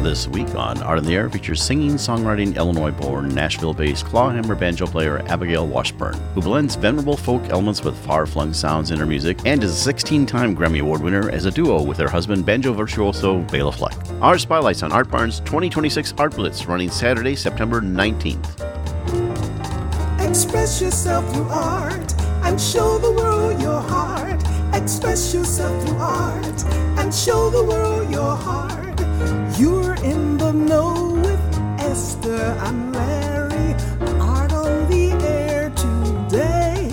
This week on Art on the Air features singing, songwriting, Illinois-born, Nashville-based clawhammer banjo player Abigail Washburn, who blends venerable folk elements with far-flung sounds in her music and is a 16-time Grammy Award winner as a duo with her husband, banjo virtuoso Bela Fleck. Our spotlights on Art Barn's 2026 Art Blitz, running Saturday, September 19th. Express yourself through art and show the world your heart. Express yourself through art and show the world your heart. You're in the know with Esther and Larry. Art on the air today.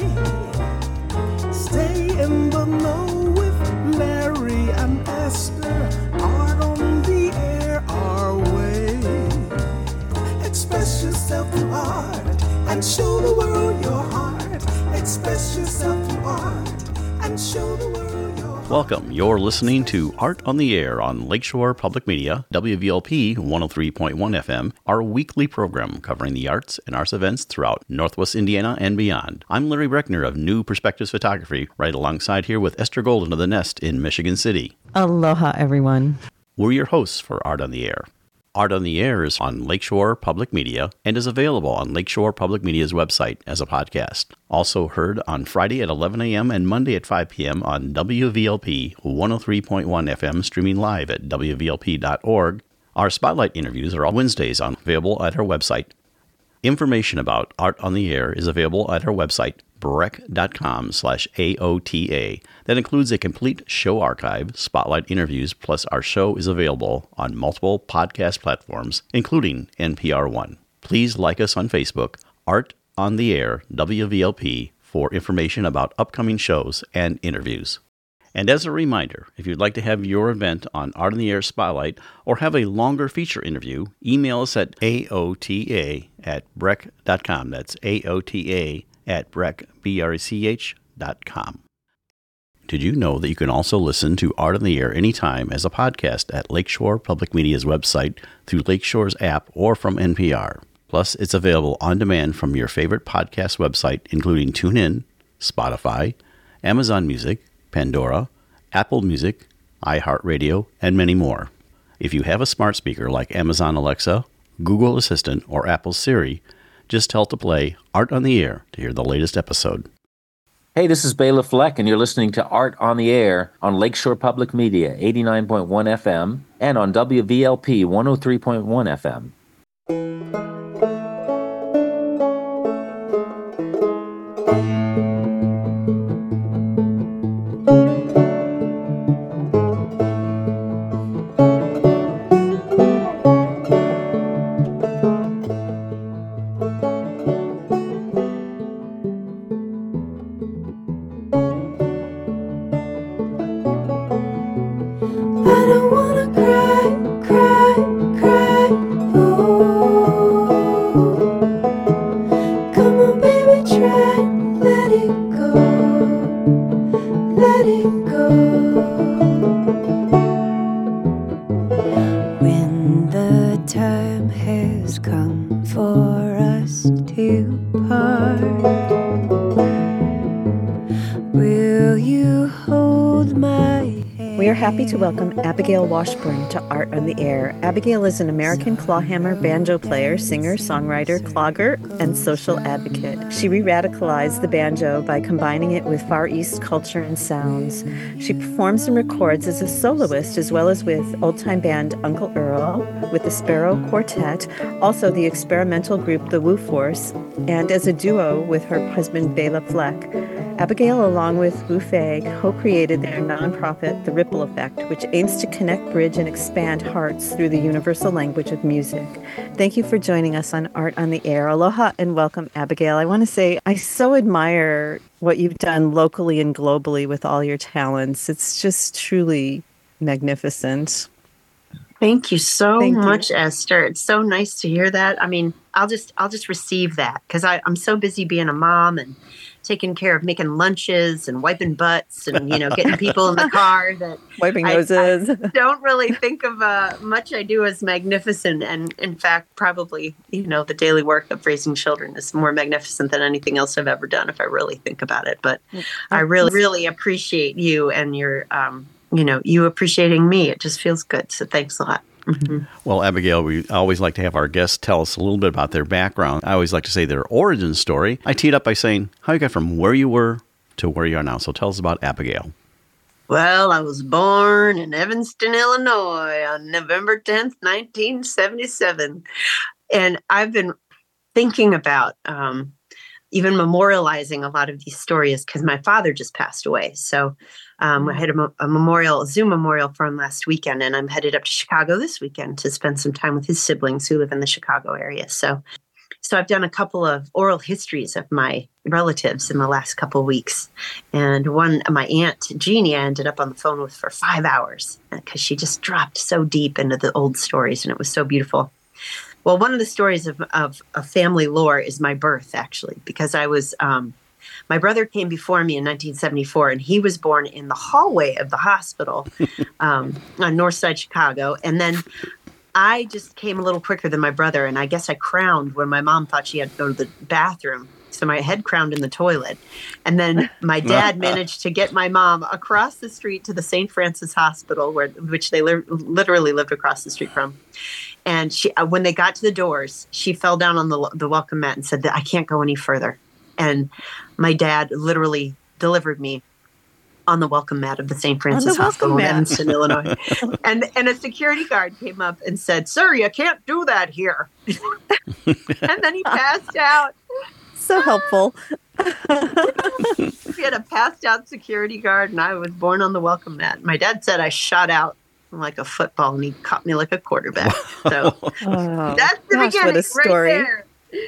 Stay in the know with Larry and Esther. Art on the air our way. Express yourself through art and show the world your heart. Express yourself through art and show the world your heart. Welcome. You're listening to Art on the Air on Lakeshore Public Media, WVLP 103.1 FM, our weekly program covering the arts and arts events throughout Northwest Indiana and beyond. I'm Larry Breckner of New Perspectives Photography, right alongside here with Esther Golden of The Nest in Michigan City. Aloha, everyone. We're your hosts for Art on the Air. Art on the Air is on Lakeshore Public Media and is available on Lakeshore Public Media's website as a podcast. Also heard on Friday at 11 a.m. and Monday at 5 p.m. on WVLP 103.1 FM, streaming live at wvlp.org. Our spotlight interviews are all Wednesdays available at our website. Information about Art on the Air is available at our website, breck.com/AOTA. That includes a complete show archive, spotlight interviews, plus our show is available on multiple podcast platforms, including NPR One. Please like us on Facebook, Art on the Air, WVLP, for information about upcoming shows and interviews. And as a reminder, if you'd like to have your event on Art on the Air Spotlight or have a longer feature interview, email us at aota@breck.com. That's aota@breck.com. Did you know that you can also listen to Art on the Air anytime as a podcast at Lakeshore Public Media's website, through Lakeshore's app, or from NPR? Plus, it's available on demand from your favorite podcast website, including TuneIn, Spotify, Amazon Music, Pandora, Apple Music, iHeartRadio, and many more. If you have a smart speaker like Amazon Alexa, Google Assistant, or Apple Siri, just tell to play Art on the Air to hear the latest episode. Hey, this is Bela Fleck, and you're listening to Art on the Air on Lakeshore Public Media, 89.1 FM, and on WVLP 103.1 FM. To welcome Abigail Washburn to Art on the Air. Abigail is an American clawhammer banjo player, singer, songwriter, clogger, and social advocate. She re-radicalized the banjo by combining it with Far East culture and sounds. She performs and records as a soloist as well as with old-time band Uncle Earl, with the Sparrow Quartet, also the experimental group The Woo Force, and as a duo with her husband Bela Fleck. Abigail, along with Wu Fei, co-created their nonprofit, The Ripple Effect, which aims to connect, bridge, and expand hearts through the universal language of music. Thank you for joining us on Art on the Air. Aloha and welcome, Abigail. I want to say I so admire what you've done locally and globally with all your talents. It's just truly magnificent. Thank you so much, Esther. It's so nice to hear that. I mean, I'll just receive that because I'm so busy being a mom and taking care of making lunches and wiping butts and, getting people in the car that wiping noses. I don't really think of much I do as magnificent. And in fact, probably, the daily work of raising children is more magnificent than anything else I've ever done if I really think about it. But I really, really appreciate you and your, you appreciating me. It just feels good. So thanks a lot. Mm-hmm. Well, Abigail, we always like to have our guests tell us a little bit about their background. I always like to say their origin story. I teed up by saying how you got from where you were to where you are now. So tell us about Abigail. Well, I was born in Evanston, Illinois on November 10th, 1977. And I've been thinking about even memorializing a lot of these stories because my father just passed away. So I had a Zoom memorial for him last weekend, and I'm headed up to Chicago this weekend to spend some time with his siblings who live in the Chicago area. So I've done a couple of oral histories of my relatives in the last couple of weeks. And one, my Aunt Jeannie, I ended up on the phone with for 5 hours because she just dropped so deep into the old stories, and it was so beautiful. Well, one of the stories of family lore is my birth, actually, because I was, my brother came before me in 1974, and he was born in the hallway of the hospital on North Side Chicago. And then I just came a little quicker than my brother, and I guess I crowned when my mom thought she had to go to the bathroom. So my head crowned in the toilet. And then my dad managed to get my mom across the street to the St. Francis Hospital, which they literally lived across the street from. And she, when they got to the doors, she fell down on the welcome mat and said that I can't go any further. And my dad literally delivered me on the welcome mat of the St. Francis Hospital in Evanston, Illinois. And a security guard came up and said, "Sir, you can't do that here." And then he passed out. So helpful. We had a passed out security guard, and I was born on the welcome mat. My dad said I shot out like a football, and he caught me like a quarterback. So that's the beginning, what a story. right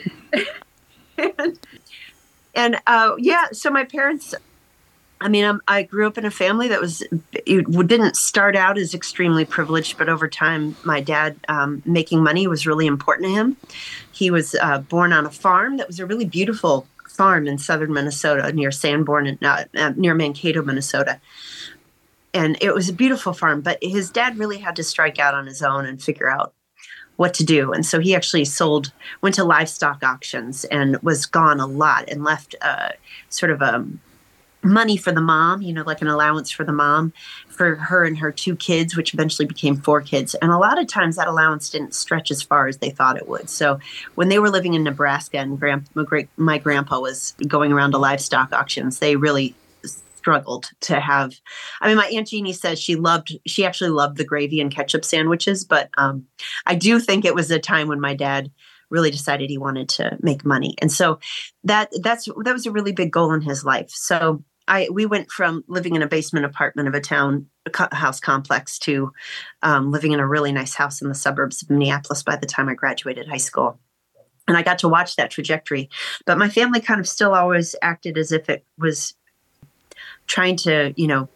there. and so my parents, I mean, I grew up in a family that didn't start out as extremely privileged, but over time, my dad making money was really important to him. He was born on a farm that was a really beautiful farm in southern Minnesota near Sanborn, near Mankato, Minnesota. And it was a beautiful farm, but his dad really had to strike out on his own and figure out what to do. And so he actually went to livestock auctions and was gone a lot and left sort of money for the mom, like an allowance for the mom, for her and her 2 kids, which eventually became 4 kids. And a lot of times that allowance didn't stretch as far as they thought it would. So when they were living in Nebraska and my grandpa was going around to livestock auctions, they really struggled to have. I mean, my Aunt Jeannie says she actually loved the gravy and ketchup sandwiches, but I do think it was a time when my dad really decided he wanted to make money. And so that was a really big goal in his life. So we went from living in a basement apartment of a townhouse complex to living in a really nice house in the suburbs of Minneapolis by the time I graduated high school. And I got to watch that trajectory. But my family kind of still always acted as if it was trying to,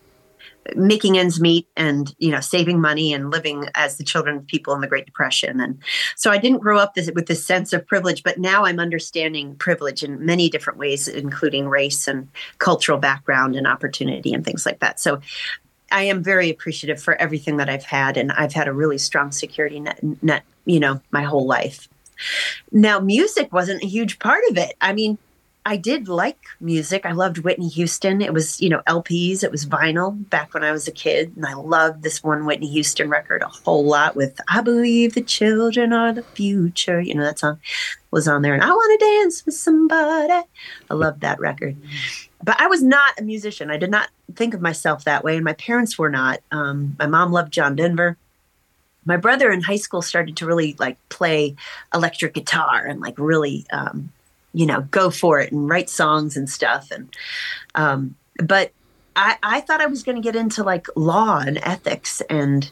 making ends meet and, saving money and living as the children of people in the Great Depression. And so I didn't grow up with this sense of privilege, but now I'm understanding privilege in many different ways, including race and cultural background and opportunity and things like that. So I am very appreciative for everything that I've had. And I've had a really strong security net, my whole life. Now, music wasn't a huge part of it. I mean, I did like music. I loved Whitney Houston. It was, LPs. It was vinyl back when I was a kid. And I loved this one Whitney Houston record a whole lot with "I Believe the Children Are the Future." That song was on there. And "I Want to Dance with Somebody." I loved that record. But I was not a musician. I did not think of myself that way. And my parents were not. My mom loved John Denver. My brother in high school started to really play electric guitar and really go for it and write songs and stuff. And, but I thought I was going to get into law and ethics. And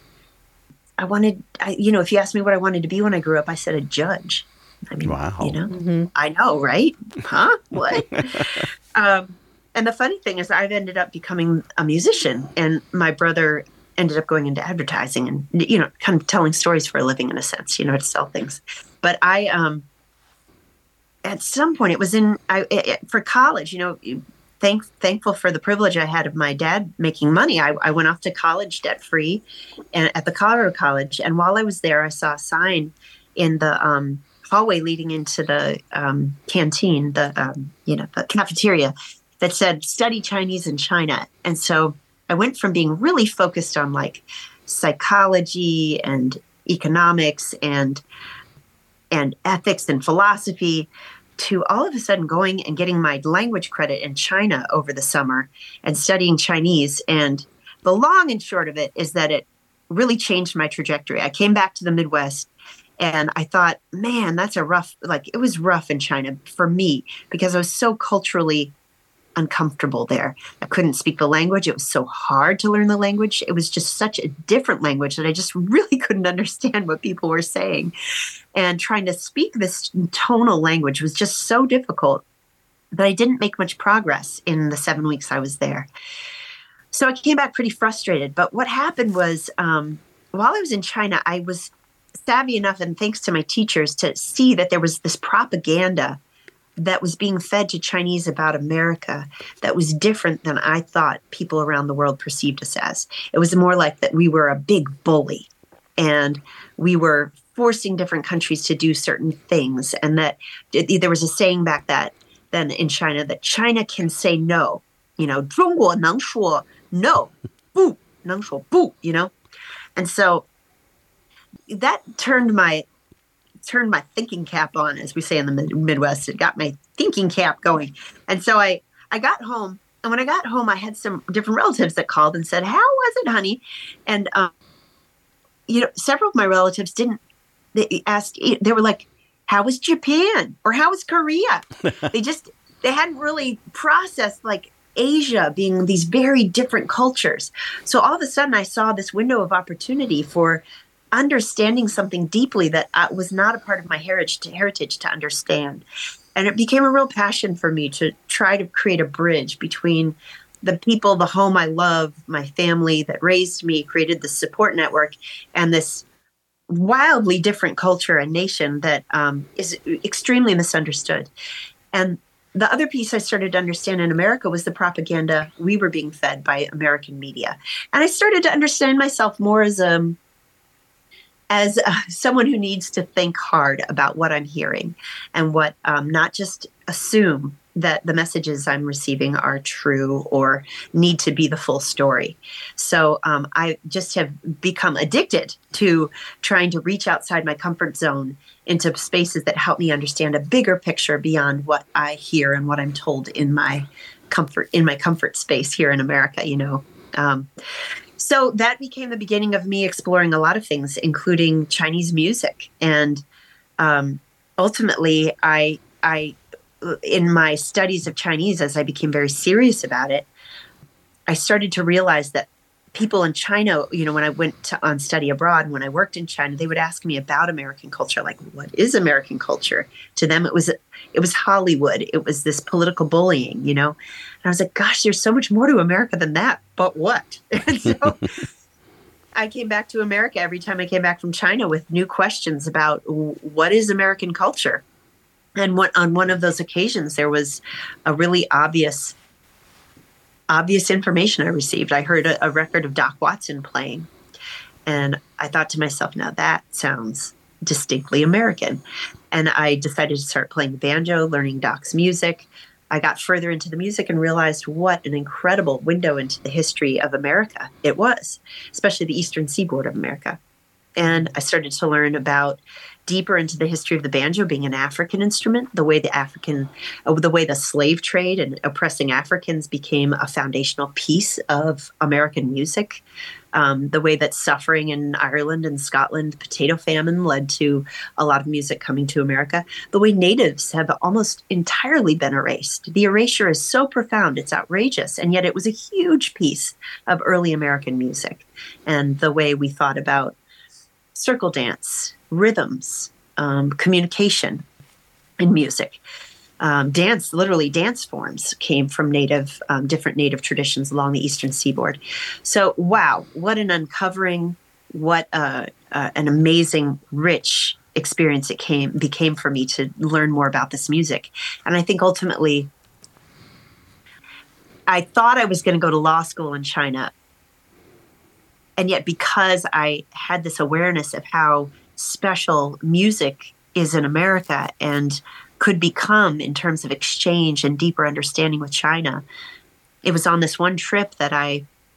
if you asked me what I wanted to be when I grew up, I said a judge. I mean, wow. Mm-hmm. I know, right? Huh? What? And the funny thing is I've ended up becoming a musician, and my brother ended up going into advertising and, kind of telling stories for a living in a sense, to sell things. But at some point, it was for college, thankful for the privilege I had of my dad making money. I went off to college debt-free at the Colorado College. And while I was there, I saw a sign in the hallway leading into the canteen, the cafeteria, that said, "Study Chinese in China." And so I went from being really focused on psychology and economics and ethics and philosophy, to all of a sudden going and getting my language credit in China over the summer and studying Chinese. And the long and short of it is that it really changed my trajectory. I came back to the Midwest and I thought, man, that's it was rough in China for me because I was so culturally uncomfortable there. I couldn't speak the language. It was so hard to learn the language. It was just such a different language that I just really couldn't understand what people were saying. And trying to speak this tonal language was just so difficult that I didn't make much progress in the 7 weeks I was there. So I came back pretty frustrated. But what happened was while I was in China, I was savvy enough, and thanks to my teachers, to see that there was this propaganda that was being fed to Chinese about America that was different than I thought people around the world perceived us as. It was more like that we were a big bully and we were forcing different countries to do certain things. And that there was a saying back then in China that China can say no. 中国能说 no, 不能说不, And so that turned my thinking cap on, as we say in the Midwest. It got my thinking cap going. And so I got home. And when I got home, I had some different relatives that called and said, how was it, honey? And, several of my relatives they were like, how was Japan? Or how was Korea? They hadn't really processed like Asia being these very different cultures. So all of a sudden I saw this window of opportunity for understanding something deeply that was not a part of my heritage to understand. And it became a real passion for me to try to create a bridge between the people, the home I love, my family that raised me, created the support network, and this wildly different culture and nation that is extremely misunderstood. And the other piece I started to understand in America was the propaganda we were being fed by American media. And I started to understand myself more as someone who needs to think hard about what I'm hearing and what not just assume that the messages I'm receiving are true or need to be the full story. So I just have become addicted to trying to reach outside my comfort zone into spaces that help me understand a bigger picture beyond what I hear and what I'm told in my comfort space here in America, So that became the beginning of me exploring a lot of things, including Chinese music. And ultimately, I in my studies of Chinese, as I became very serious about it, I started to realize that people in China, when I went on study abroad, when I worked in China, they would ask me about American culture, like, what is American culture? To them, it was Hollywood. It was this political bullying, And I was like, gosh, there's so much more to America than that. But what? And so I came back to America every time I came back from China with new questions about what is American culture? And on one of those occasions, there was a really obvious information I received. I heard a record of Doc Watson playing, and I thought to myself, now that sounds distinctly American. And I decided to start playing the banjo, learning Doc's music. I got further into the music and realized what an incredible window into the history of America it was, especially the eastern seaboard of America. And I started to learn deeper into the history of the banjo being an African instrument, the way the slave trade and oppressing Africans became a foundational piece of American music, the way that suffering in Ireland and Scotland, potato famine led to a lot of music coming to America, the way natives have almost entirely been erased. The erasure is so profound, it's outrageous, and yet it was a huge piece of early American music. And the way we thought about circle dance, rhythms, communication in music. Dance forms came from different native traditions along the eastern seaboard. So, wow, what an uncovering, what an amazing, rich experience it became for me to learn more about this music. And I think ultimately, I thought I was going to go to law school in China. And yet, because I had this awareness of how special music is in America and could become in terms of exchange and deeper understanding with China, it was on this one trip that I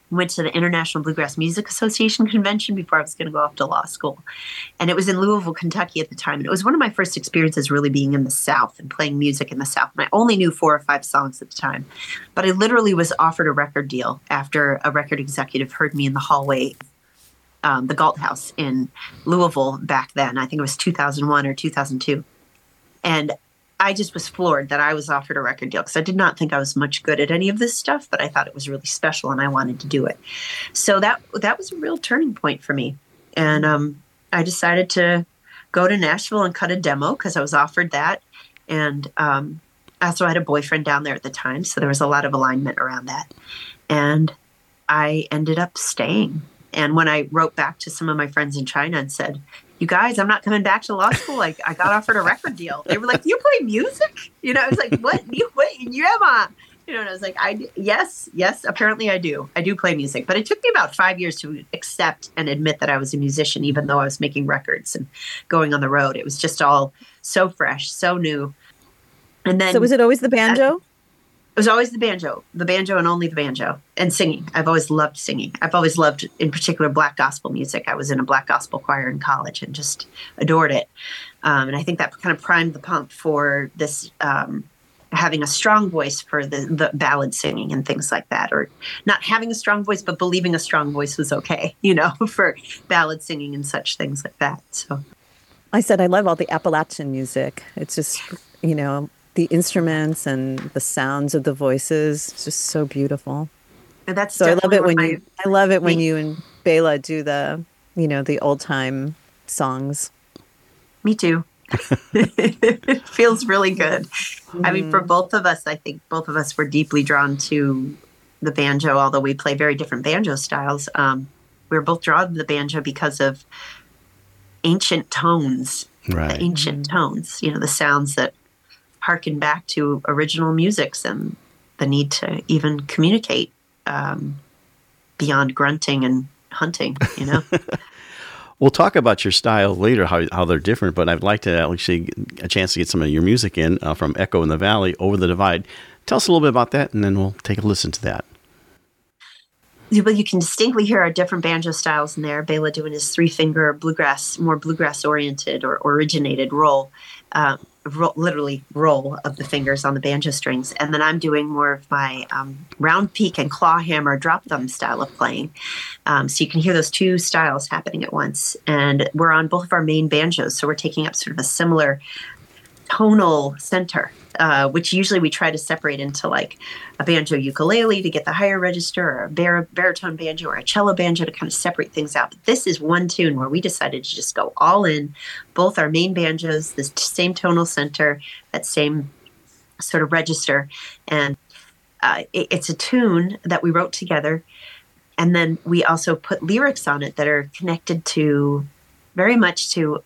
went to the International Bluegrass Music Association convention before I was going to go off to law school. And it was in Louisville, Kentucky at the time. And it was one of my first experiences really being in the South and playing music in the South. And I only knew 4 or 5 songs at the time. But I literally was offered a record deal after a record executive heard me in the hallway, the Galt House in Louisville back then. I think it was 2001 or 2002. And I just was floored that I was offered a record deal because I did not think I was much good at any of this stuff, but I thought it was really special and I wanted to do it. So that was a real turning point for me. And I decided to go to Nashville and cut a demo because I was offered that. And I also had a boyfriend down there at the time, so there was a lot of alignment around that. And I ended up staying. And when I wrote back to some of my friends in China and said, you guys, I'm not coming back to law school. I got offered a record deal. They were like, you play music? I was like, what? Yeah, Ma. And I was like, yes, apparently I do. I do play music. But it took me about 5 years to accept and admit that I was a musician, even though I was making records and going on the road. It was just all so fresh, so new. And then, so was it always the banjo? It was always the banjo and only the banjo, and singing. I've always loved singing. I've always loved, in particular, Black gospel music. I was in a Black gospel choir in college and just adored it. And I think that kind of primed the pump for this, having a strong voice for the ballad singing and things like that, or not having a strong voice, but believing a strong voice was okay, for ballad singing and such things like that. So I said I love all the Appalachian music. It's just, the instruments and the sounds of the voices. It's just so beautiful. And that's so I love it when you and Bela do the, the old time songs. Me too. It feels really good. I mean, for both of us, I think both of us were deeply drawn to the banjo, although we play very different banjo styles. We were both drawn to the banjo because of ancient tones, right. The ancient tones, the sounds that harken back to original musics and the need to even communicate beyond grunting and hunting, We'll talk about your style later, how they're different, but I'd like to actually get a chance to get some of your music in from Echo in the Valley, Over the Divide. Tell us a little bit about that, and then we'll take a listen to that. Well, you can distinctly hear our different banjo styles in there. Bela doing his 3-finger more bluegrass-oriented or originated roll. Literally roll of the fingers on the banjo strings. And then I'm doing more of my round peak and claw hammer drop thumb style of playing. So you can hear those 2 styles happening at once. And we're on both of our main banjos, so we're taking up sort of a similar tonal center, which usually we try to separate into like a banjo ukulele to get the higher register, or a baritone banjo or a cello banjo to kind of separate things out. But this is one tune where we decided to just go all in, both our main banjos, the same tonal center, that same sort of register. And it's a tune that we wrote together. And then we also put lyrics on it that are connected to very much to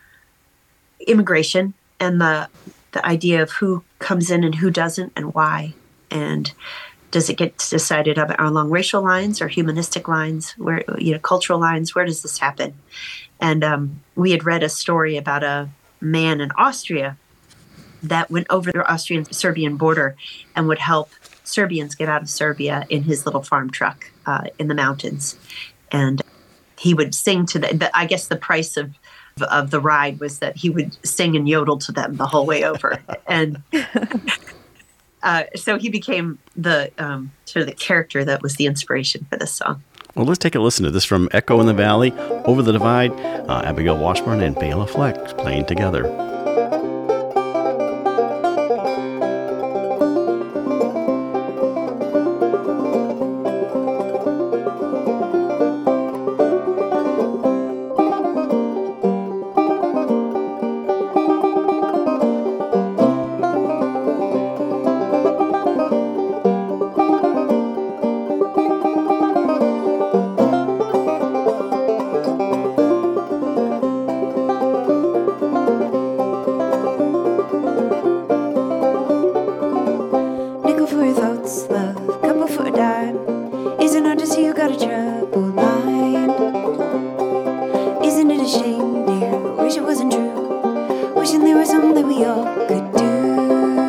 immigration and the idea of who comes in and who doesn't and why. And does it get decided along racial lines or humanistic lines, where cultural lines? Where does this happen? And we had read a story about a man in Austria that went over the Austrian-Serbian border and would help Serbians get out of Serbia in his little farm truck in the mountains. And he would sing to I guess the price of the ride was that he would sing and yodel to them the whole way over. And so he became the sort of the character that was the inspiration for this song. Well, let's take a listen to this from Echo in the Valley, Over the Divide, Abigail Washburn and Bela Fleck playing together.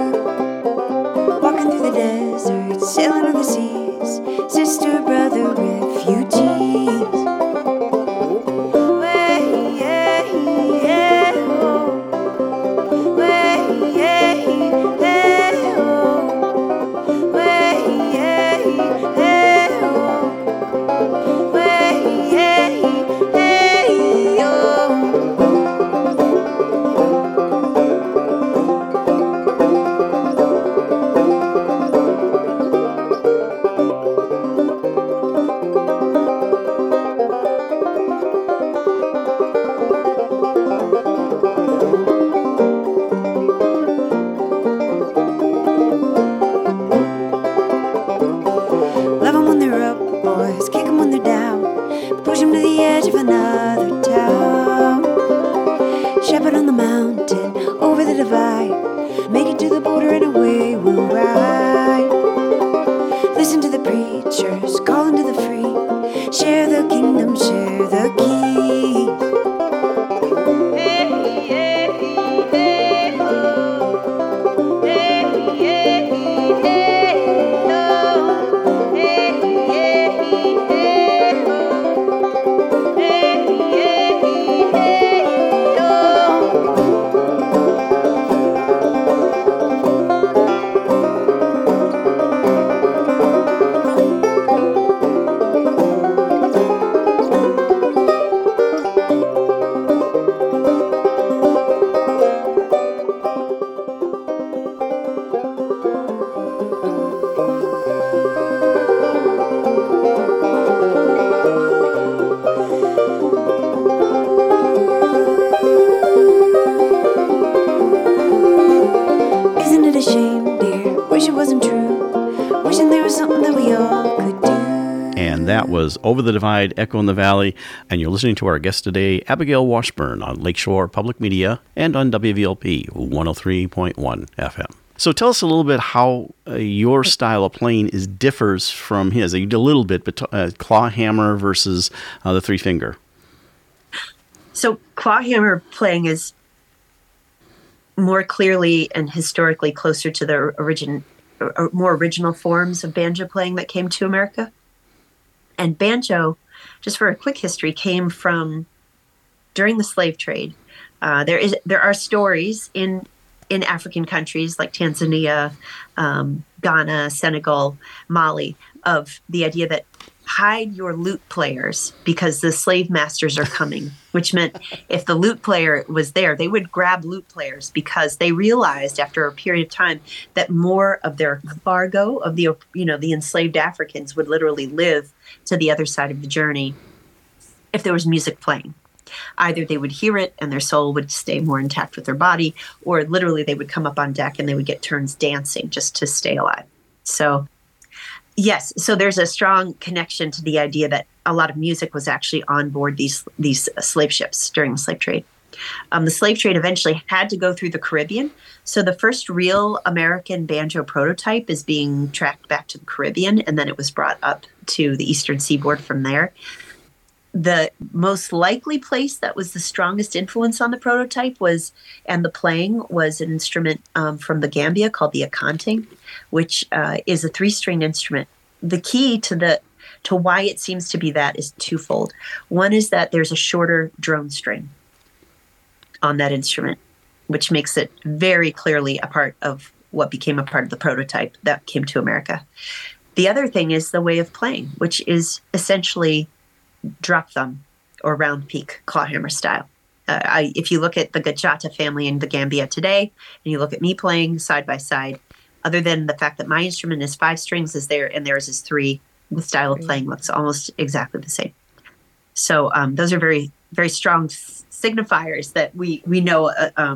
Sailing on the seas, sister, brother, was Over the Divide, Echo in the Valley, and you're listening to our guest today, Abigail Washburn, on Lakeshore Public Media and on WVLP 103.1 FM. So tell us a little bit how your style of playing differs from his. You did a little bit, but clawhammer versus the three-finger. So clawhammer playing is more clearly and historically closer to the more original forms of banjo playing that came to America. And banjo, just for a quick history, came from during the slave trade. There are stories in African countries like Tanzania, Ghana, Senegal, Mali, of the idea that hide your lute players because the slave masters are coming, which meant if the lute player was there, they would grab lute players because they realized after a period of time that more of their cargo of the enslaved Africans would literally live to the other side of the journey if there was music playing. Either they would hear it and their soul would stay more intact with their body, or literally they would come up on deck and they would get turns dancing just to stay alive. So yes, so there's a strong connection to the idea that a lot of music was actually on board these slave ships during the slave trade. The slave trade eventually had to go through the Caribbean. So the first real American banjo prototype is being tracked back to the Caribbean, and then it was brought up to the eastern seaboard from there. The most likely place that was the strongest influence on the prototype and the playing was an instrument from the Gambia called the akanting, which is a 3-string instrument. The key to why it seems to be that is twofold. One is that there's a shorter drone string on that instrument, which makes it very clearly a part of what became a part of the prototype that came to America. The other thing is the way of playing, which is essentially drop thumb or round peak clawhammer style. If you look at the Gachata family in the Gambia today, and you look at me playing side by side, other than the fact that my instrument is 5 strings and theirs is 3, the style of playing looks almost exactly the same. So those are very, very strong signifiers that we know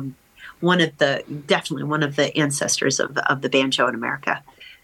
definitely one of the ancestors of the banjo in America.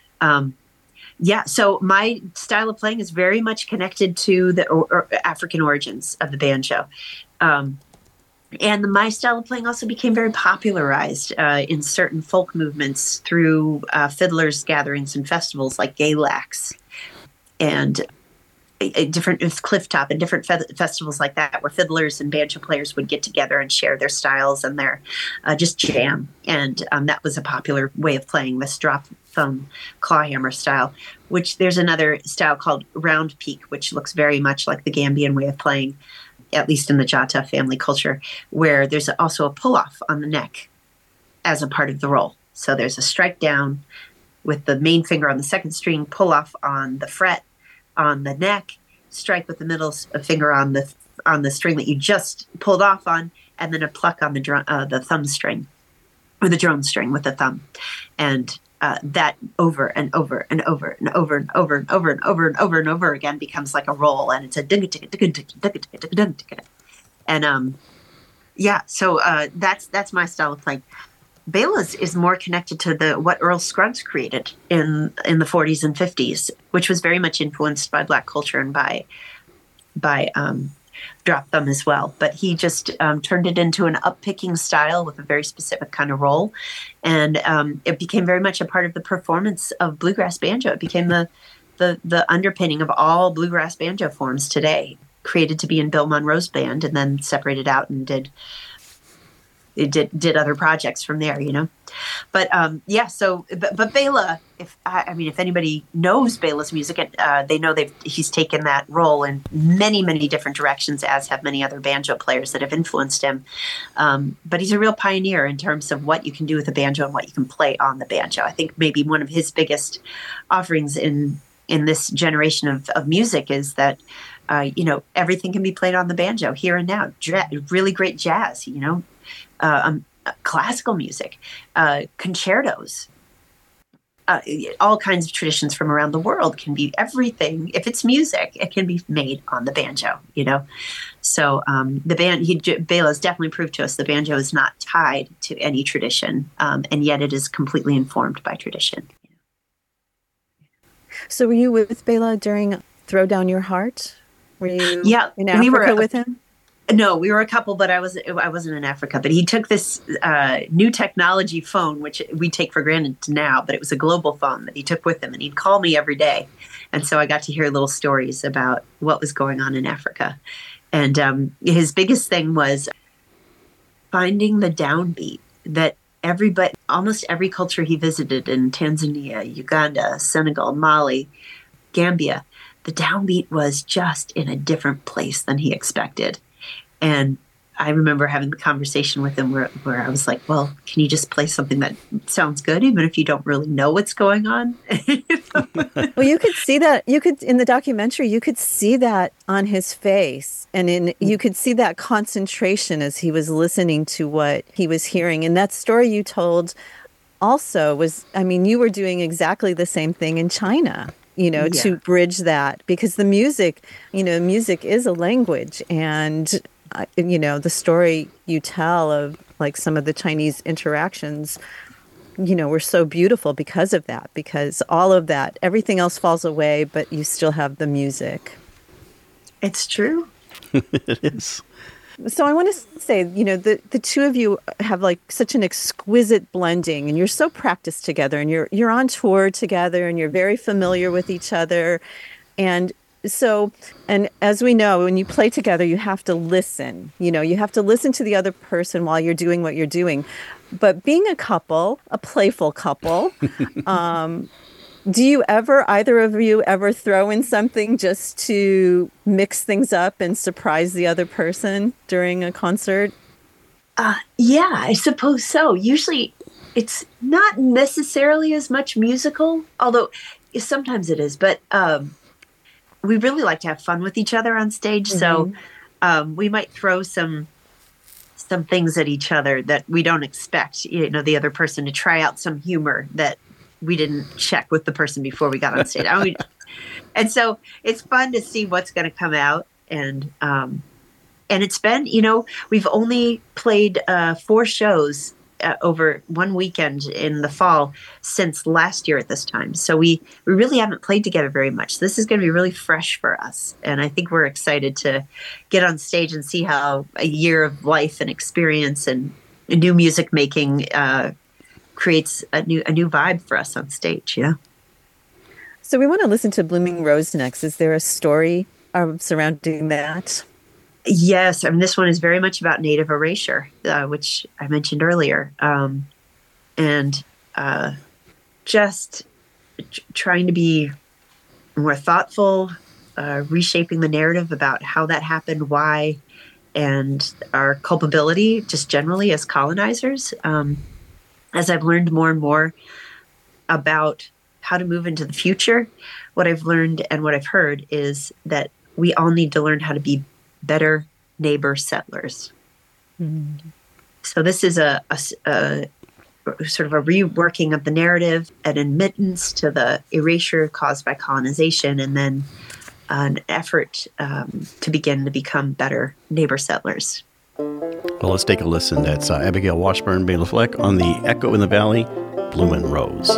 So my style of playing is very much connected to the African origins of the banjo. And my style of playing also became very popularized in certain folk movements through fiddlers' gatherings and festivals like Galax and different Clifftop and different festivals like that, where fiddlers and banjo players would get together and share their styles and their just jam. And that was a popular way of playing this drop thumb clawhammer style, which there's another style called round peak, which looks very much like the Gambian way of playing, at least in the Jata family culture, where there's also a pull-off on the neck as a part of the roll. So there's a strike down with the main finger on the second string, pull-off on the fret on the neck, strike with the middle finger on the string that you just pulled off on, and then a pluck on the thumb string, or the drone string with the thumb. And that over and over and over and over and over and over and over and over and over again becomes like a roll, and it's a ding ding ding ding ding ding ding ding. And so that's my style of playing. Bela's is more connected to what Earl Scruggs created in the 40s and 50s, which was very much influenced by Black culture and by drop thumb as well. But he just turned it into an up-picking style with a very specific kind of roll. And it became very much a part of the performance of bluegrass banjo. It became the underpinning of all bluegrass banjo forms today, created to be in Bill Monroe's band and then separated out and did other projects from there, But but Bela, if anybody knows Bela's music, they know he's taken that role in many, many different directions, as have many other banjo players that have influenced him. But he's a real pioneer in terms of what you can do with a banjo and what you can play on the banjo. I think maybe one of his biggest offerings in this generation of music is that everything can be played on the banjo here and now. Really great jazz, classical music, concertos, all kinds of traditions from around the world can be everything. If it's music, it can be made on the banjo, So Bela's definitely proved to us the banjo is not tied to any tradition, and yet it is completely informed by tradition. So were you with Bela during throw down your heart? Were you in we Africa with him? No, we were a couple, but I wasn't in Africa. But he took this new technology phone, which we take for granted now, but it was a global phone that he took with him, and he'd call me every day. And so I got to hear little stories about what was going on in Africa. And his biggest thing was finding the downbeat that almost every culture he visited in Tanzania, Uganda, Senegal, Mali, Gambia, the downbeat was just in a different place than he expected. And I remember having the conversation with him where I was like, well, can you just play something that sounds good, even if you don't really know what's going on? Well, you could see that. In the documentary, you could see that on his face. And you could see that concentration as he was listening to what he was hearing. And that story you told also was, you were doing exactly the same thing in China, to bridge that. Because the music is a language. And the story you tell of like some of the Chinese interactions, were so beautiful because of that, because all of that, everything else falls away, but you still have the music. It's true. It is. So I want to say, the two of you have like such an exquisite blending, and you're so practiced together, and you're on tour together, and you're very familiar with each other. And as we know, when you play together, you have to listen. You have to listen to the other person while you're doing what you're doing. But being a playful couple, do either of you ever throw in something just to mix things up and surprise the other person during a concert? Yeah, I suppose so. Usually it's not necessarily as much musical, although sometimes it is, but we really like to have fun with each other on stage. Mm-hmm. So we might throw some things at each other that we don't expect, the other person to try out some humor that we didn't check with the person before we got on stage. And so it's fun to see what's going to come out. And it's been, we've only played 4 shows over one weekend in the fall since last year at this time. So we really haven't played together very much. This is going to be really fresh for us. And I think we're excited to get on stage and see how a year of life and experience and new music making creates a new vibe for us on stage. Yeah. So we want to listen to Blooming Rose next. Is there a story surrounding that? Yes. This one is very much about Native erasure, which I mentioned earlier. And just trying to be more thoughtful, reshaping the narrative about how that happened, why, and our culpability just generally as colonizers. As I've learned more and more about how to move into the future, what I've learned and what I've heard is that we all need to learn how to be better neighbor settlers. Mm. So this is a sort of a reworking of the narrative, an admittance to the erasure caused by colonization, and then an effort to begin to become better neighbor settlers. Well, let's take a listen. That's Abigail Washburn, Bela Fleck on the Echo in the Valley, Bloomin' Rose.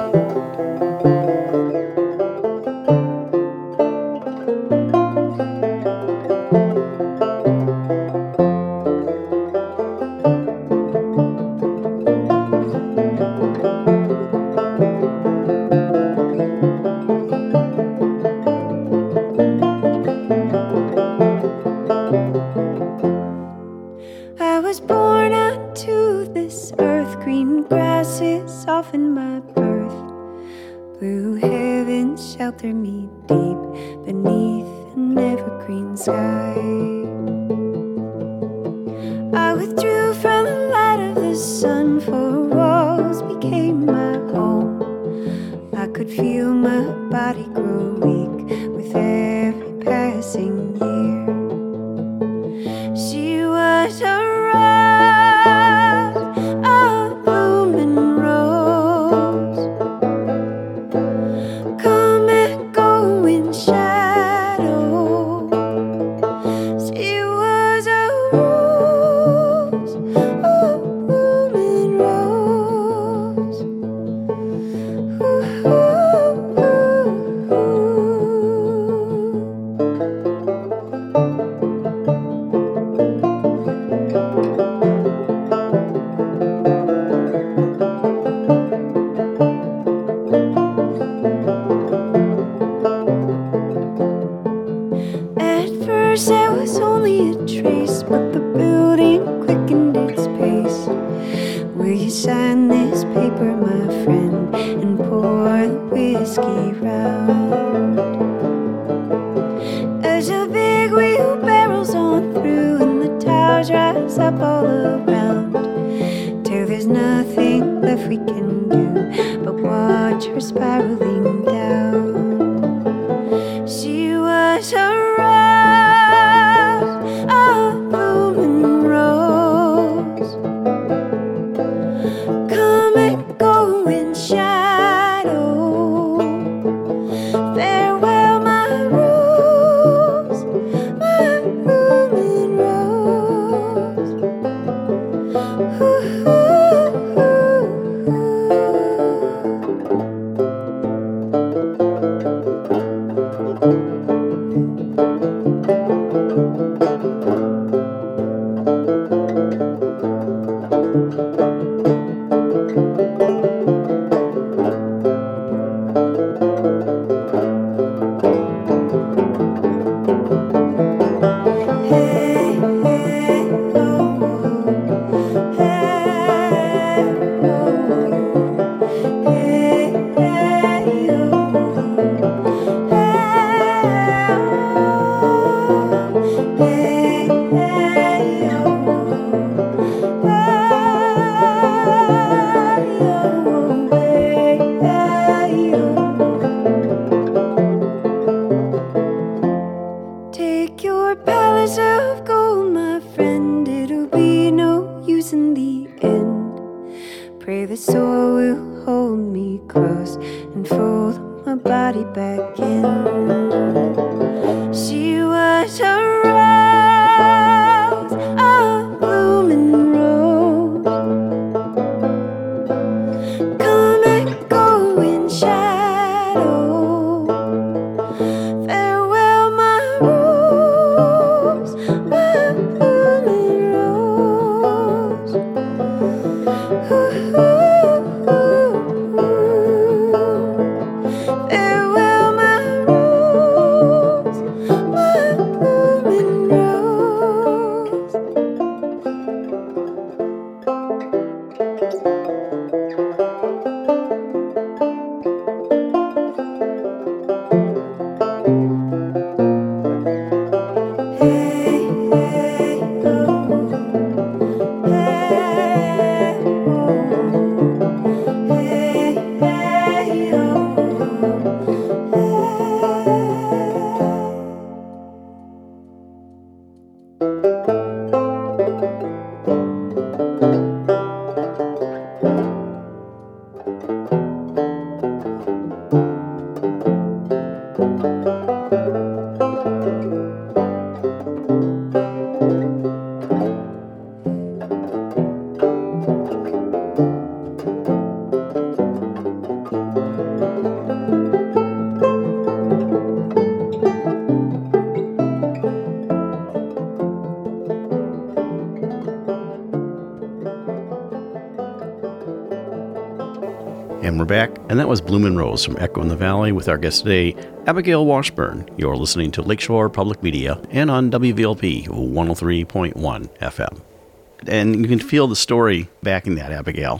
And we're back, and that was Bloomin' Rose from Echo in the Valley with our guest today, Abigail Washburn. You're listening to Lakeshore Public Media and on WVLP 103.1 FM. And you can feel the story backing that, Abigail.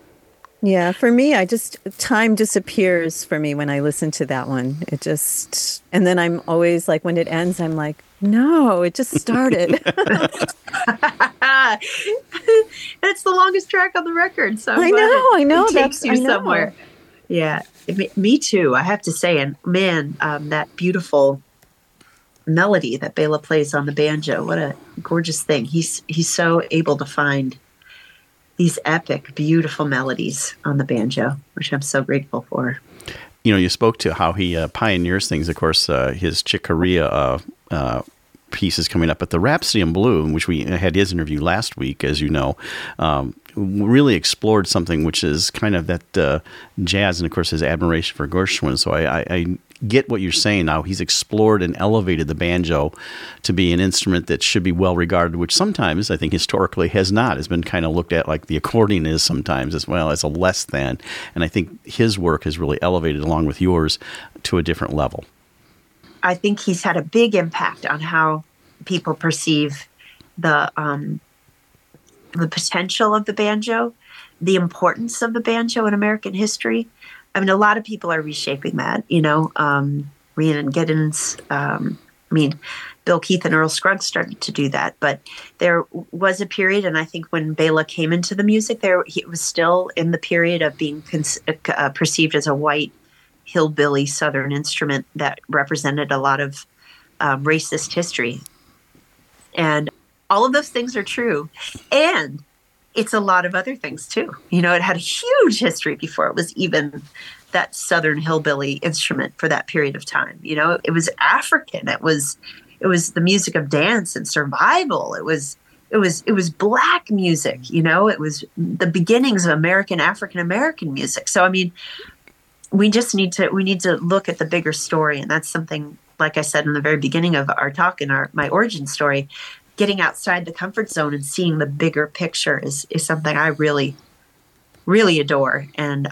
Yeah, for me, time disappears for me when I listen to that one. And then I'm always like, when it ends, I'm like, no, it just started. It's the longest track on the record. So I know. It takes you somewhere. Yeah, me too. I have to say, and man, that beautiful melody that Bela plays on the banjo, what a gorgeous thing. He's so able to find these epic, beautiful melodies on the banjo, which I'm so grateful for. You know, you spoke to how he pioneers things. Of course, his Chick Corea piece is coming up, but the Rhapsody in Blue, in which we had his interview last week, as you know, really explored something which is kind of that jazz, and of course his admiration for Gershwin. So I get what you're saying now. He's explored and elevated the banjo to be an instrument that should be well regarded, which sometimes I think historically has not. Has been kind of looked at like the accordion is sometimes as well, as a less than. And I think his work has really elevated, along with yours, to a different level. I think he's had a big impact on how people perceive the potential of the banjo, the importance of the banjo in American history. I mean, a lot of people are reshaping that, Rhiannon Giddens, Bill Keith and Earl Scruggs started to do that. But there was a period, and I think when Bela came into the music, he was still in the period of being perceived as a white hillbilly Southern instrument that represented a lot of racist history. And all of those things are true. And it's a lot of other things too. It had a huge history before it was even that Southern hillbilly instrument for that period of time. It was African. It was the music of dance and survival. It was it was Black music, you know, it was the beginnings of African American music. So, I mean, we need to look at the bigger story. And that's something, like I said in the very beginning of our talk and my origin story, getting outside the comfort zone and seeing the bigger picture is something I really, really adore. And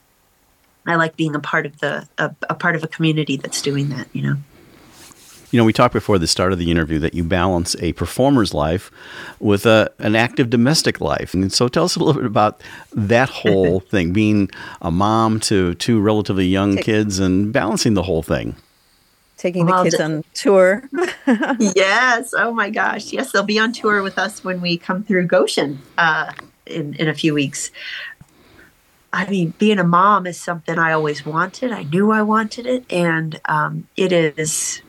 I like being a part of a community that's doing that, you know. You know, we talked before the start of the interview that you balance a performer's life with an active domestic life. And so tell us a little bit about that whole thing, being a mom to two relatively young kids and balancing the whole thing. Taking the kids on tour. Yes. Oh, my gosh. Yes, they'll be on tour with us when we come through Goshen in a few weeks. I mean, being a mom is something I always wanted. I knew I wanted it. And it is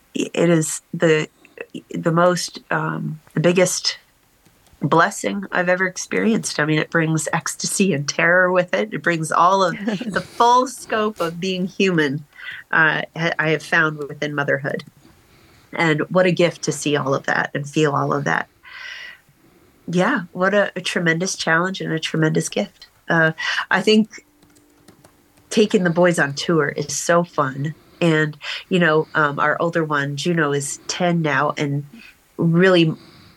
the most, the biggest blessing I've ever experienced. I mean, it brings ecstasy and terror with it. It brings all of the full scope of being human. I have found within motherhood, and what a gift to see all of that and feel all of that. Yeah, what a tremendous challenge and a tremendous gift. I think taking the boys on tour is so fun. And, you know, our older one, Juno, is 10 now and really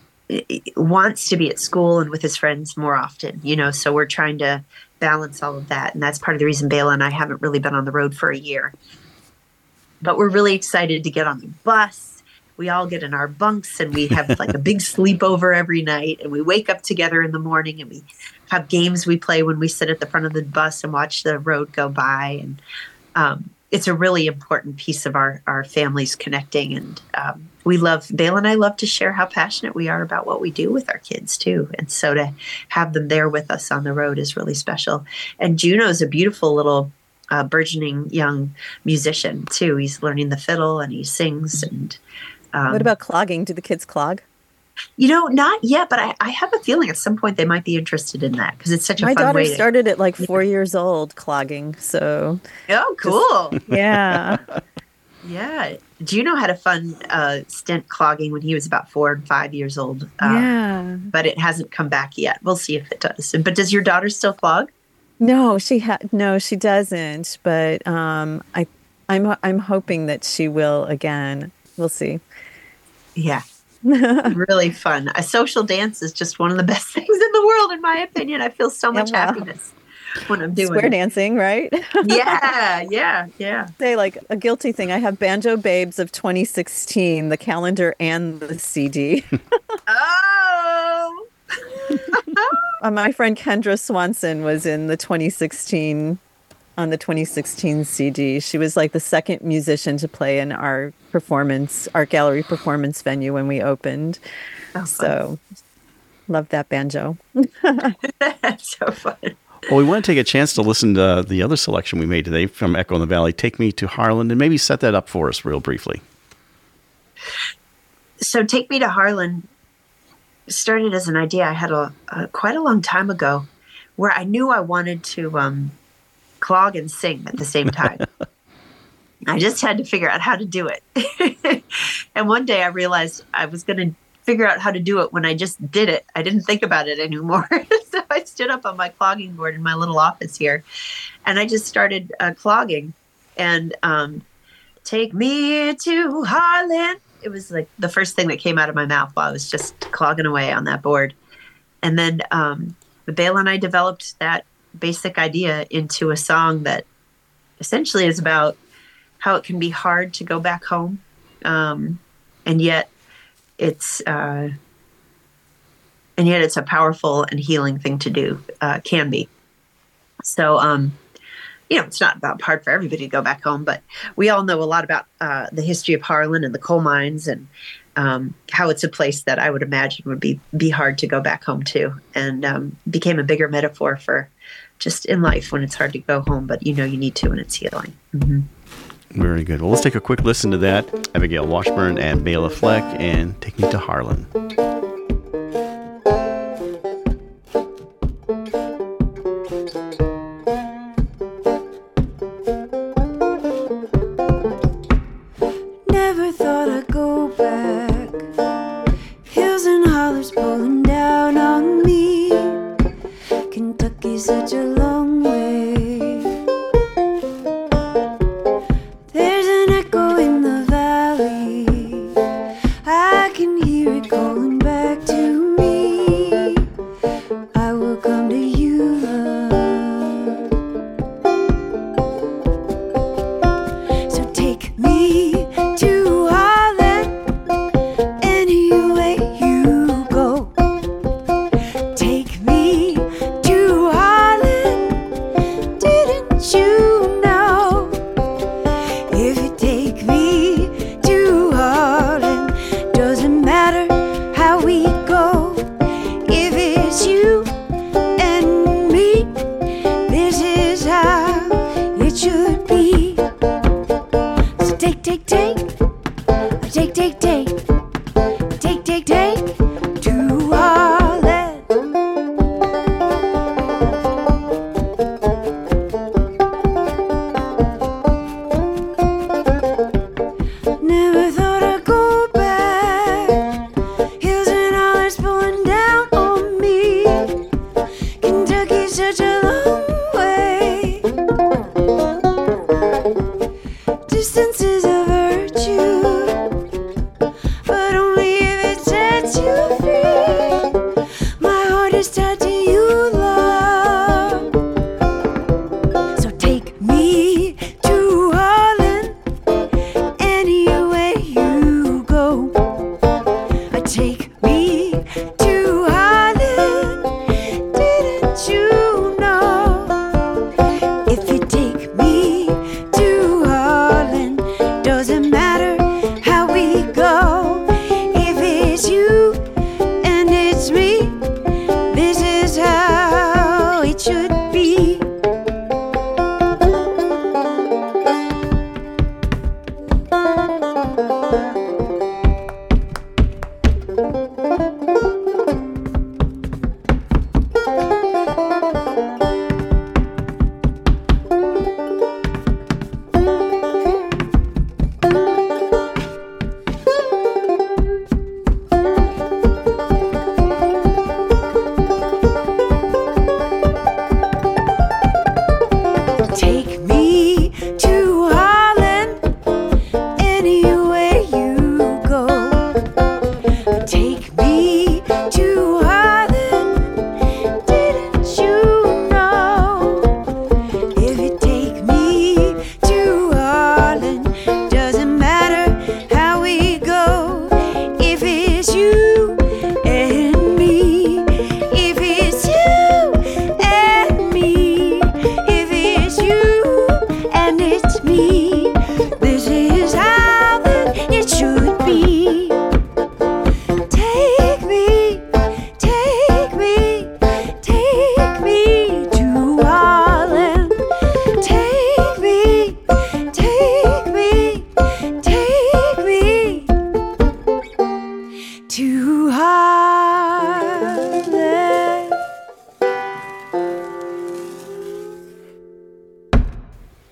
wants to be at school and with his friends more often, you know, so we're trying to balance all of that. And that's part of the reason Bela and I haven't really been on the road for a year. But we're really excited to get on the bus. We all get in our bunks and we have like a big sleepover every night. And we wake up together in the morning and we have games we play when we sit at the front of the bus and watch the road go by. And it's a really important piece of our families connecting. And Bela and I love to share how passionate we are about what we do with our kids too. And so to have them there with us on the road is really special. And Juno's a beautiful little burgeoning young musician too. He's learning the fiddle and he sings. And what about clogging? Do the kids clog? You know, not yet, but I have a feeling at some point they might be interested in that because it's such a fun way. My daughter started at like 4 years old clogging, so. Oh, cool. Yeah. Yeah. Juno had a fun stint clogging when he was about 4 and 5 years old. Yeah. But it hasn't come back yet. We'll see if it does. But does your daughter still clog? No, she doesn't. But I'm hoping that she will again. We'll see. Yeah. Really fun. A social dance is just one of the best things in the world, in my opinion. I feel so much happiness when I'm doing square dancing, right? Yeah. Say like a guilty thing. I have Banjo Babes of 2016, the calendar and the CD. Oh. My friend Kendra Swanson was in the 2016 CD. She was like the second musician to play in our art gallery performance venue when we opened. Oh, so love that banjo. That's so fun. Well, we want to take a chance to listen to the other selection we made today from Echo in the Valley, Take Me to Harlan, and maybe set that up for us real briefly. So Take Me to Harlan started as an idea I had quite a long time ago where I knew I wanted to clog and sing at the same time. I just had to figure out how to do it. And one day I realized I was going to figure out how to do it when I just did it. I didn't think about it anymore. So I stood up on my clogging board in my little office here and I just started clogging and Take Me to Harlan. It was like the first thing that came out of my mouth while I was just clogging away on that board. And then Bela and I developed that basic idea into a song that essentially is about how it can be hard to go back home, and yet it's a powerful and healing thing to do. Can be. So, it's not hard for everybody to go back home, but we all know a lot about the history of Harlan and the coal mines and how it's a place that I would imagine would be hard to go back home to, and became a bigger metaphor for just in life when it's hard to go home, but you need to when it's healing. Mm-hmm. Very good. Well, let's take a quick listen to that. Abigail Washburn and Bela Fleck and Take Me to Harlan. Never thought I'd go back. Hills and hollers pull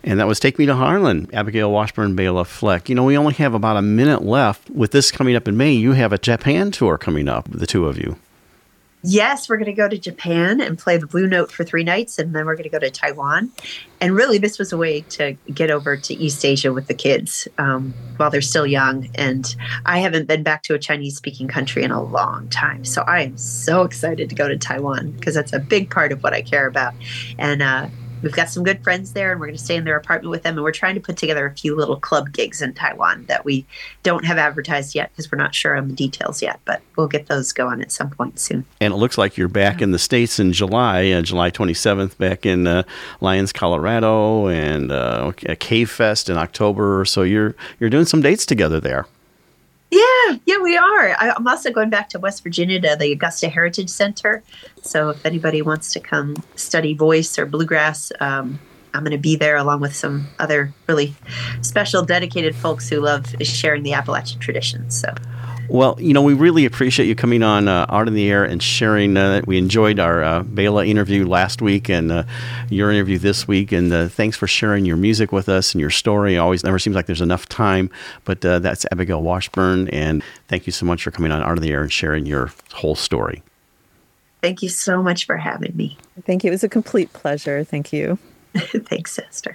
And that was Take Me to Harlan, Abigail Washburn, Bela Fleck. We only have about a minute left. With this coming up in May, you have a Japan tour coming up, the two of you. Yes, we're going to go to Japan and play the Blue Note for 3 nights, and then we're going to go to Taiwan. And really, this was a way to get over to East Asia with the kids while they're still young. And I haven't been back to a Chinese-speaking country in a long time. So I am so excited to go to Taiwan because that's a big part of what I care about. And we've got some good friends there, and we're going to stay in their apartment with them. And we're trying to put together a few little club gigs in Taiwan that we don't have advertised yet because we're not sure on the details yet. But we'll get those going at some point soon. And it looks like you're back in the States in July, July 27th, back in Lyons, Colorado, and Cave Fest in October. So you're doing some dates together there. Yeah, we are. I'm also going back to West Virginia to the Augusta Heritage Center. So if anybody wants to come study voice or bluegrass, I'm going to be there along with some other really special, dedicated folks who love sharing the Appalachian tradition. So. Well, we really appreciate you coming on Art in the Air and sharing. We enjoyed our Bela interview last week and your interview this week. And thanks for sharing your music with us and your story. It always never seems like there's enough time. But that's Abigail Washburn. And thank you so much for coming on Art in the Air and sharing your whole story. Thank you so much for having me. Thank you. It was a complete pleasure. Thank you. Thanks, Esther.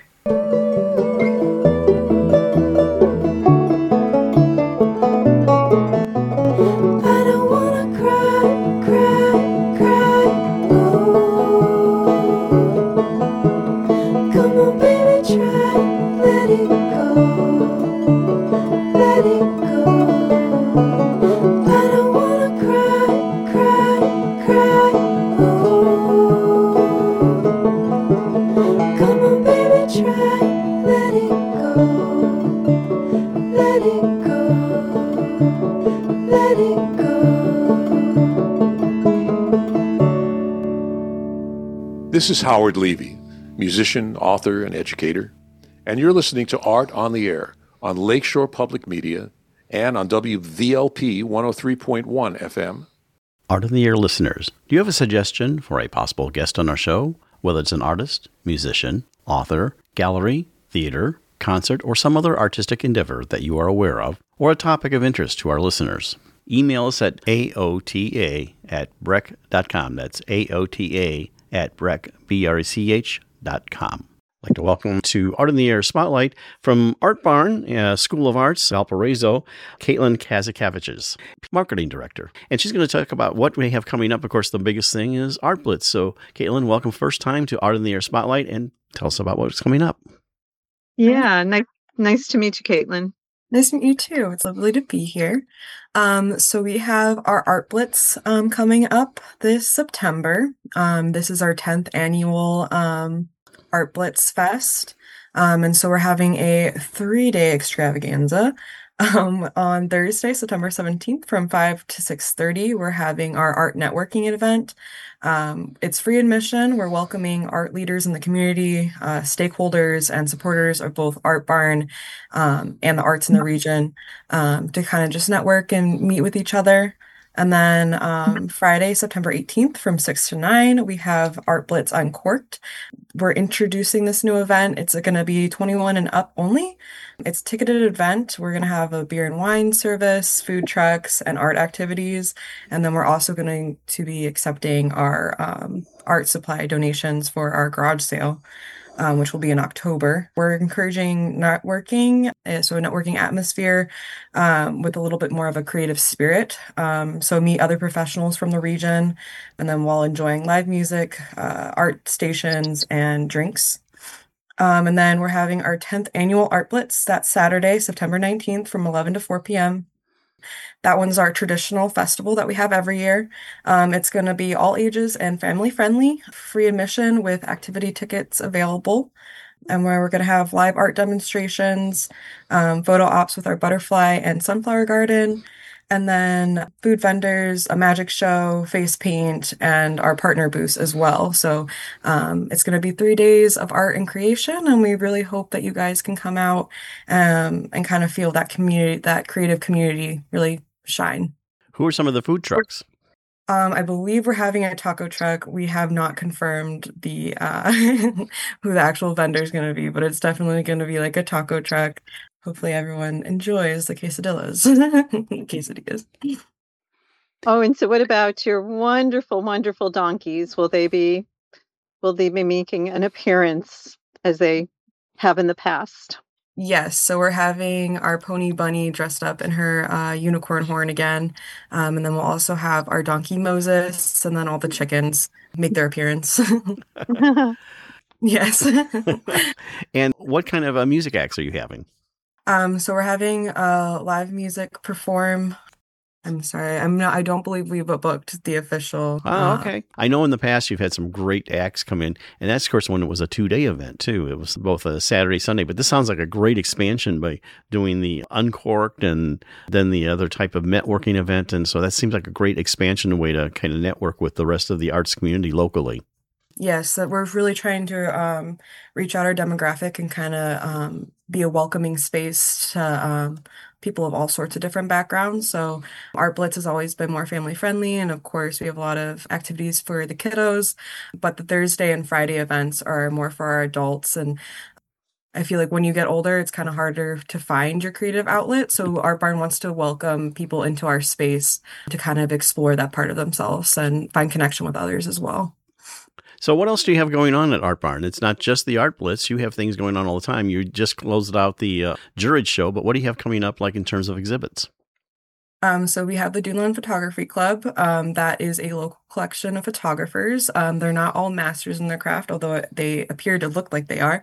This is Howard Levy, musician, author, and educator, and you're listening to Art on the Air on Lakeshore Public Media and on WVLP 103.1 FM. Art on the Air listeners, do you have a suggestion for a possible guest on our show? Whether it's an artist, musician, author, gallery, theater, concert, or some other artistic endeavor that you are aware of, or a topic of interest to our listeners. Email us at aota@brech.com. That's aota@brech.com. I'd like to welcome to Art in the Air Spotlight from Art Barn, School of Arts, Valparaiso, Caitlin Kazakaviches, Marketing Director. And she's going to talk about what we have coming up. Of course, the biggest thing is Art Blitz. So, Caitlin, welcome first time to Art in the Air Spotlight, and tell us about what's coming up. Yeah, nice to meet you, Caitlin. Nice to meet you too. It's lovely to be here. So we have our Art Blitz coming up this September. This is our 10th annual Art Blitz Fest. And so we're having a 3-day extravaganza. On Thursday, September 17th from 5 to 6:30, we're having our art networking event. It's free admission. We're welcoming art leaders in the community, stakeholders and supporters of both Art Barn and the arts in the region to kind of just network and meet with each other. And then Friday, September 18th from 6 to 9, we have Art Blitz Uncorked. We're introducing this new event. It's going to be 21 and up only. It's a ticketed event. We're going to have a beer and wine service, food trucks, and art activities. And then we're also going to be accepting our art supply donations for our garage sale, which will be in October. We're encouraging networking, so a networking atmosphere with a little bit more of a creative spirit. So meet other professionals from the region, and then while enjoying live music, art stations, and drinks. And then we're having our 10th annual Art Blitz. That's Saturday, September 19th from 11 to 4 p.m. That one's our traditional festival that we have every year. It's going to be all ages and family friendly, free admission with activity tickets available. And where we're going to have live art demonstrations, photo ops with our butterfly and sunflower garden, and then food vendors, a magic show, face paint, and our partner booths as well. So it's going to be 3 days of art and creation, and we really hope that you guys can come out and kind of feel that community, that creative community really shine. Who are some of the food trucks? I believe we're having a taco truck. We have not confirmed the who the actual vendor is going to be, but it's definitely going to be like a taco truck. Hopefully everyone enjoys the quesadillas. Quesadillas. Oh, and so what about your wonderful, wonderful donkeys? Will they be making an appearance as they have in the past? Yes, so we're having our pony bunny dressed up in her unicorn horn again. And then we'll also have our donkey Moses, and then all the chickens make their appearance. Yes. And what kind of music acts are you having? So we're having live music perform. I'm sorry, I don't believe we've booked the official. Oh, okay. I know in the past you've had some great acts come in, and that's, of course, when it was a 2-day event, too. It was both a Saturday, Sunday, but this sounds like a great expansion by doing the Uncorked and then the other type of networking event, and so that seems like a great expansion way to kind of network with the rest of the arts community locally. Yes, that we're really trying to reach out our demographic and kind of be a welcoming space to people of all sorts of different backgrounds. So Art Blitz has always been more family friendly, and of course we have a lot of activities for the kiddos, but the Thursday and Friday events are more for our adults. And I feel like when you get older, it's kind of harder to find your creative outlet. So Art Barn wants to welcome people into our space to kind of explore that part of themselves and find connection with others as well. So what else do you have going on at Art Barn? It's not just the Art Blitz. You have things going on all the time. You just closed out the Jurage show, but what do you have coming up like in terms of exhibits? So we have the Duneland Photography Club. That is a local collection of photographers. They're not all masters in their craft, although they appear to look like they are.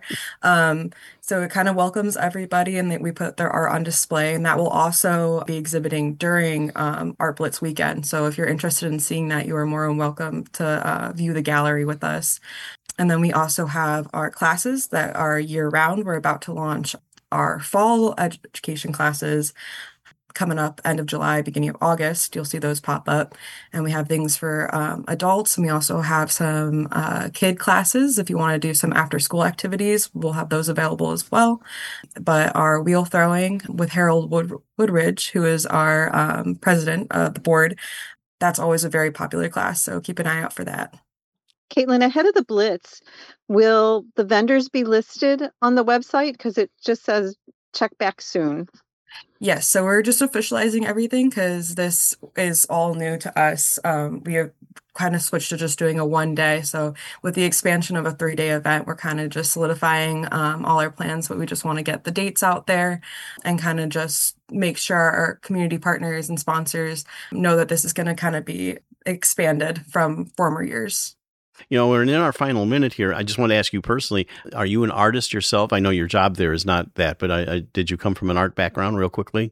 So it kind of welcomes everybody, and we put their art on display, and that will also be exhibiting during Art Blitz weekend. So if you're interested in seeing that, you are more than welcome to view the gallery with us. And then we also have our classes that are year-round. We're about to launch our fall education classes coming up end of July, beginning of August. You'll see those pop up. And we have things for adults. And we also have some kid classes. If you want to do some after school activities, we'll have those available as well. But our wheel throwing with Harold Woodridge, who is our president of the board, that's always a very popular class. So keep an eye out for that. Caitlin, ahead of the Blitz, will the vendors be listed on the website? Because it just says check back soon. Yes, so we're just officializing everything because this is all new to us. We have kind of switched to just doing a 1-day. So with the expansion of a 3-day event, we're kind of just solidifying all our plans, but we just want to get the dates out there and kind of just make sure our community partners and sponsors know that this is going to kind of be expanded from former years. You know, we're in our final minute here. I just want to ask you personally, are you an artist yourself? I know your job there is not that, but did you come from an art background real quickly?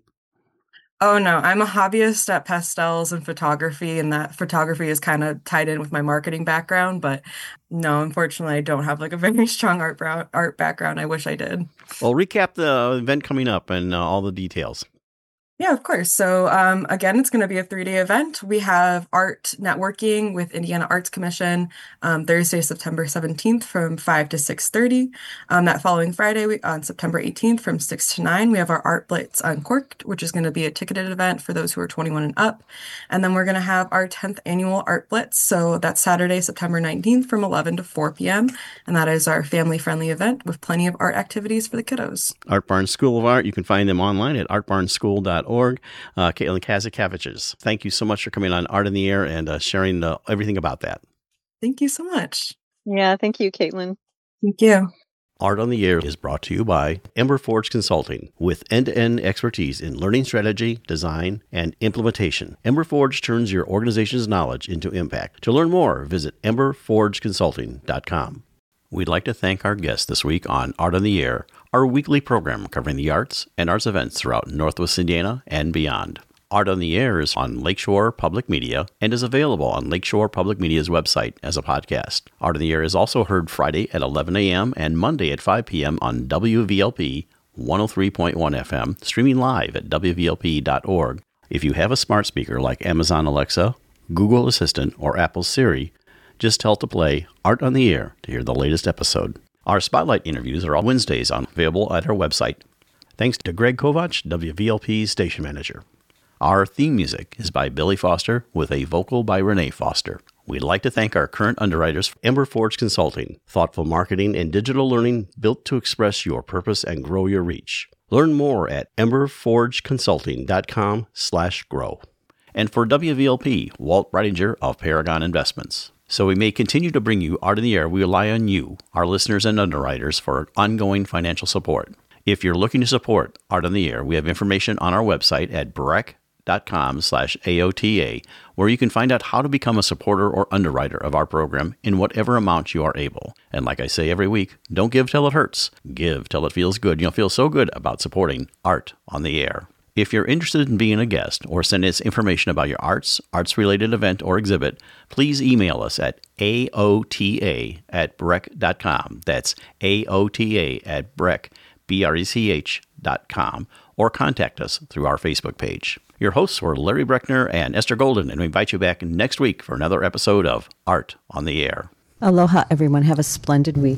Oh, no, I'm a hobbyist at pastels and photography, and that photography is kind of tied in with my marketing background. But no, unfortunately, I don't have like a very strong art background. I wish I did. Well, recap the event coming up and all the details. Yeah, of course. So again, it's going to be a 3-day event. We have art networking with Indiana Arts Commission Thursday, September 17th from 5 to 6:30. That following Friday, on September 18th from 6 to 9, we have our Art Blitz Uncorked, which is going to be a ticketed event for those who are 21 and up. And then we're going to have our 10th annual Art Blitz. So that's Saturday, September 19th from 11 to 4 p.m. And that is our family-friendly event with plenty of art activities for the kiddos. Art Barn School of Art. You can find them online at artbarnschool.org. Caitlin Kazakaviches, thank you so much for coming on Art in the Air and sharing everything about that. Thank you so much. Yeah, thank you, Caitlin. Thank you. Art on the Air is brought to you by Ember Forge Consulting, with end-to-end expertise in learning strategy, design, and implementation. Ember Forge turns your organization's knowledge into impact. To learn more, visit emberforgeconsulting.com. We'd like to thank our guests this week on Art on the Air, our weekly program covering the arts and arts events throughout Northwest Indiana and beyond. Art on the Air is on Lakeshore Public Media and is available on Lakeshore Public Media's website as a podcast. Art on the Air is also heard Friday at 11 a.m. and Monday at 5 p.m. on WVLP 103.1 FM, streaming live at WVLP.org. If you have a smart speaker like Amazon Alexa, Google Assistant, or Apple Siri, just tell to play Art on the Air to hear the latest episode. Our Spotlight interviews are all Wednesdays available at our website. Thanks to Greg Kovach, WVLP's station manager. Our theme music is by Billy Foster with a vocal by Renee Foster. We'd like to thank our current underwriters, Ember Forge Consulting, thoughtful marketing and digital learning built to express your purpose and grow your reach. Learn more at emberforgeconsulting.com/grow. And for WVLP, Walt Breidinger of Paragon Investments. So we may continue to bring you Art in the Air. We rely on you, our listeners and underwriters, for ongoing financial support. If you're looking to support Art in the Air, we have information on our website at breck.com/AOTA, where you can find out how to become a supporter or underwriter of our program in whatever amount you are able. And like I say every week, don't give till it hurts. Give till it feels good. You'll feel so good about supporting Art on the Air. If you're interested in being a guest or send us information about your arts-related event or exhibit, please email us at aota@breck.com. That's aota@breck.com, or contact us through our Facebook page. Your hosts were Larry Breckner and Esther Golden, and we invite you back next week for another episode of Art on the Air. Aloha, everyone. Have a splendid week.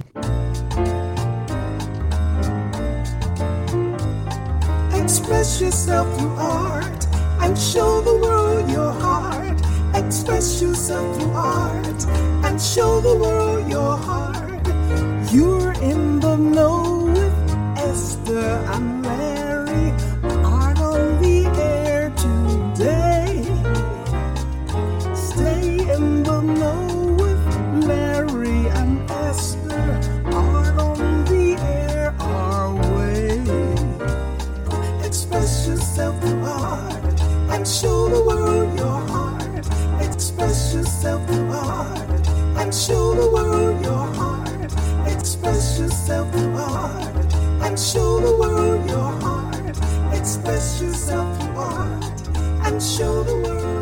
Express yourself through art and show the world your heart. Express yourself through art and show the world your heart. You're in the know with Esther and Larry. Art on the air today. Stay in the know with Larry and Esther. Art on the air our way. Express yourself through art and show the world your heart. Express yourself through art and show the world your heart. Express yourself through art and show the world your heart. Express yourself through art and show the world.